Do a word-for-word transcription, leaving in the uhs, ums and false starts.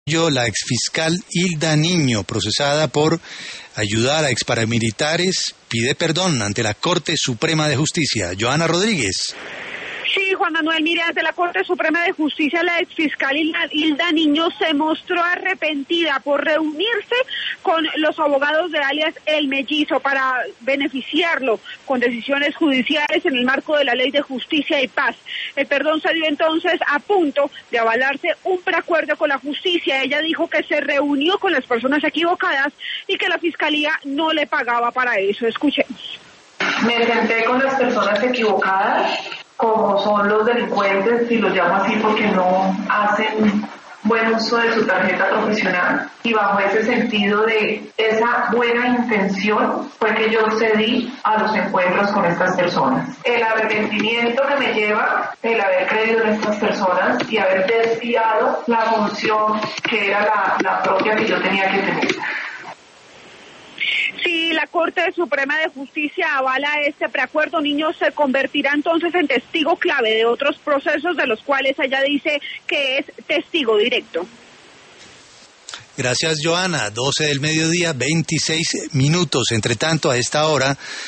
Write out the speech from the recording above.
La exfiscal Hilda Niño, procesada por ayudar a exparamilitares, pide perdón ante la Corte Suprema de Justicia. Joana Rodríguez. Sí, Juan Manuel, mire, ante la Corte Suprema de Justicia, la exfiscal Hilda Niño se mostró arrepentida por reunirse con los abogados de alias El Mellizo para beneficiarlo con decisiones judiciales en el marco de la Ley de Justicia y Paz. El perdón se dio entonces a punto de avalarse un preacuerdo con la justicia. Ella dijo que se reunió con las personas equivocadas y que la Fiscalía no le pagaba para eso. Escuchemos. Me senté con las personas equivocadas, como son los delincuentes, y los llamo así porque no hacen buen uso de su tarjeta profesional. Y bajo ese sentido de esa buena intención fue que yo cedí a los encuentros con estas personas. El arrepentimiento que me lleva el haber creído en estas personas y haber desviado la función que era la, la propia que yo tenía que tener. Si la Corte Suprema de Justicia avala este preacuerdo, Niño se convertirá entonces en testigo clave de otros procesos de los cuales ella dice que es testigo directo. Gracias, Joana. doce del mediodía, veintiséis minutos. Entre tanto, a esta hora